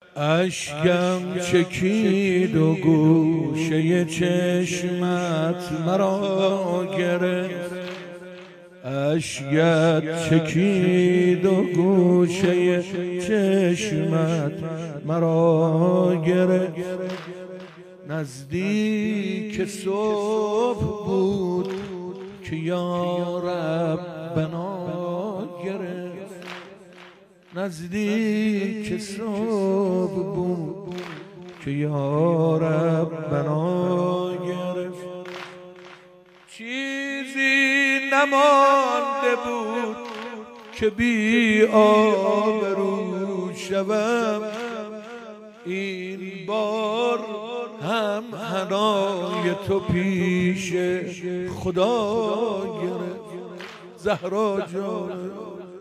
اشکم چکید و گوشه چشمت مرا گرفت، اشکت چکید و گوشه چشمت مرا گرفت. نزدیک صبح بود که یا رب بنا گرفت، نزدیک صبح بود که یا رب بنا گرفت. چیزی نمانده بود که بی آبرو شوم، این بار هم حنای تو پیش خدا گرفت. زهرا جان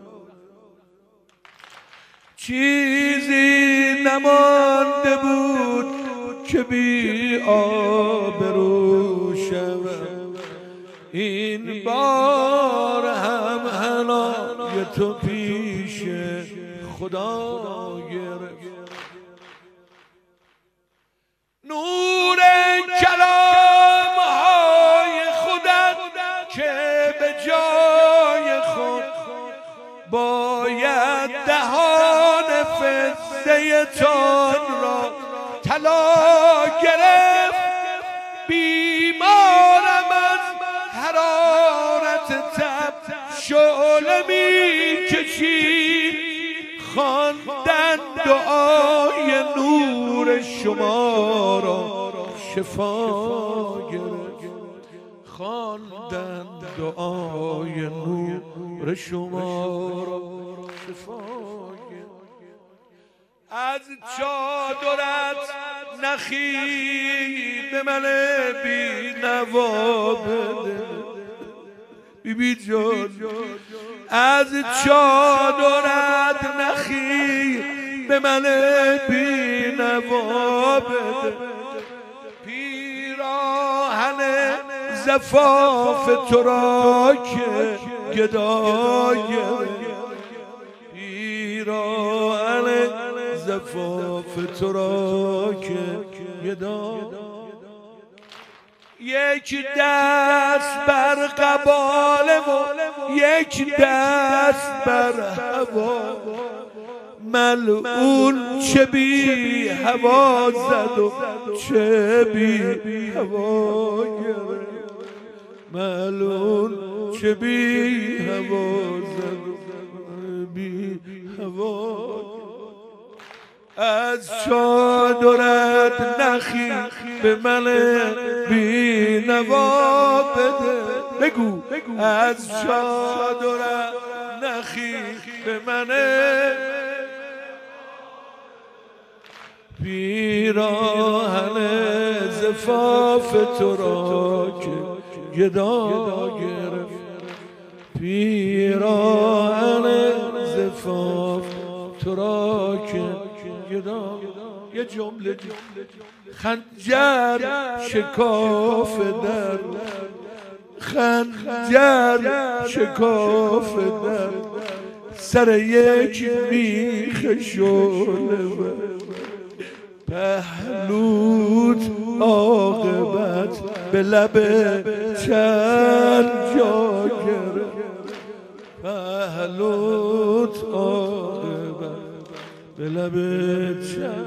چیزی نمانده بود که بی آبرو شوم، این بار هم حنای تو پیش خدا گرفت. نور کلام های خودت که به جای خود باید دهان فسته تان را طلا گرفت. بیمارم از حرارت تب شعله می کشید، خواندن دعای نور شما را شفا گرفت، خواندن دعای نور شما را شفا گرفت. از چادرت نخی به من بی نوا بده، بیبی جان از چادرت نخی به من بی نوا بده، پیراهن زفاف تو را که گدا گرفت، پیراهن زفاف تو را که گدا. یک دست بر قباله و یک دست بر هوا، ملعون چه بی هوا زد و چه بی هوا گرفت، ملعون چه بی هوا زد و بی هوا. از چادرت نخی به من بی نوا بده، بگو از چادرت نخی به من پیراهن زفاف تو را که گدا گرفت، پیراهن زفاف تو را که گدا. یه جمله خنجر شکاف در، خنجر شکاف در سر یک میخ شعله، پهلوت عاقبت به لب چند جا گرفت، پهلوت عاقبت به لب چند